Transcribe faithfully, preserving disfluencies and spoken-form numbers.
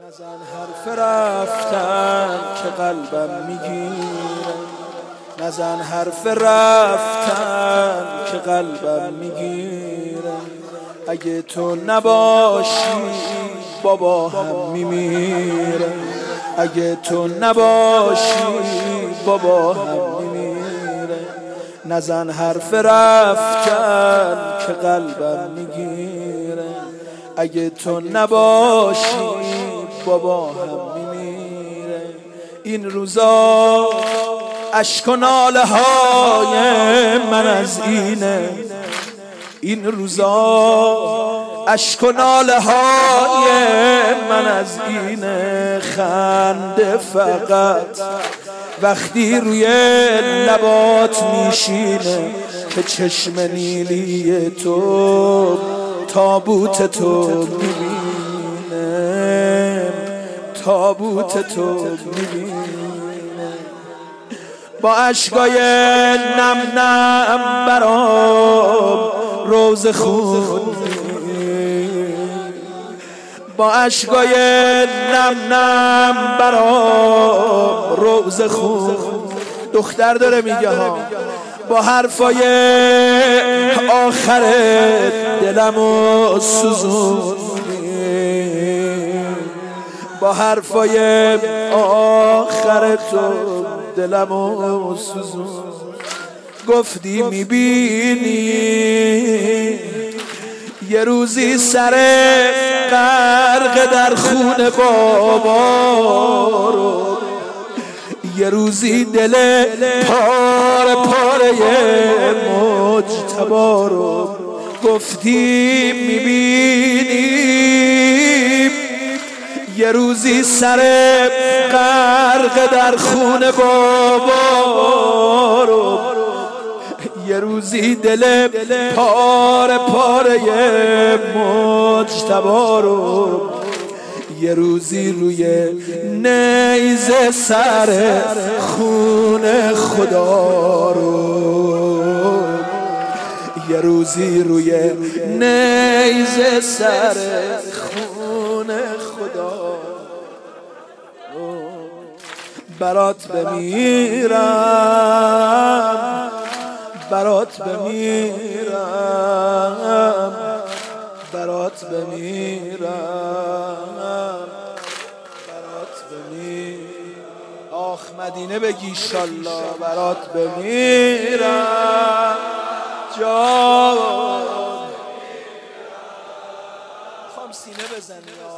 نزن حرف رفتن که قلبم میگیره، نزن حرف رفتن که قلبم میگیره. اگه تو نباشی بابا هم میمیره، اگه تو نباشی بابا هم میمیره. نزن حرف رفتن که قلبم میگیره، اگه تو نباشی بابا هم میمیره. این روزا اشک و ناله های من از اینه، این روزا اشک و ناله های من از اینه. خنده فقط وقتی روی لبات میشینه که چشم نیلی تو تابوت تو میبینه، تابوت تو میبینه. با اشکای نم نم برام روز خوندی، با اشکای نم نم برام روز خوند. دختر داره میگه ها، با حرفای آخر دلمو سوزوندی، با حرفای آخر تو دلمو سوزوند. گفتی میبینی یه روزی سر غرق در خون بابا رو، یه روزی دل پاره پاره مجتبا رو. گفتی میبینی یه روزی سر غرق در خون بابا رو، یه روزی دل پاره پاره مجتبا رو، یه روزی روی نیزه سر خون خدا رو، یه روزی روی نیزه سر خون خدا برات بمیرم، برات بمیرم، برات بمیرم، برات بمیرم. آخ مدینه بگی انشالله. برات بمیرم جان، خوام سینه بزنی.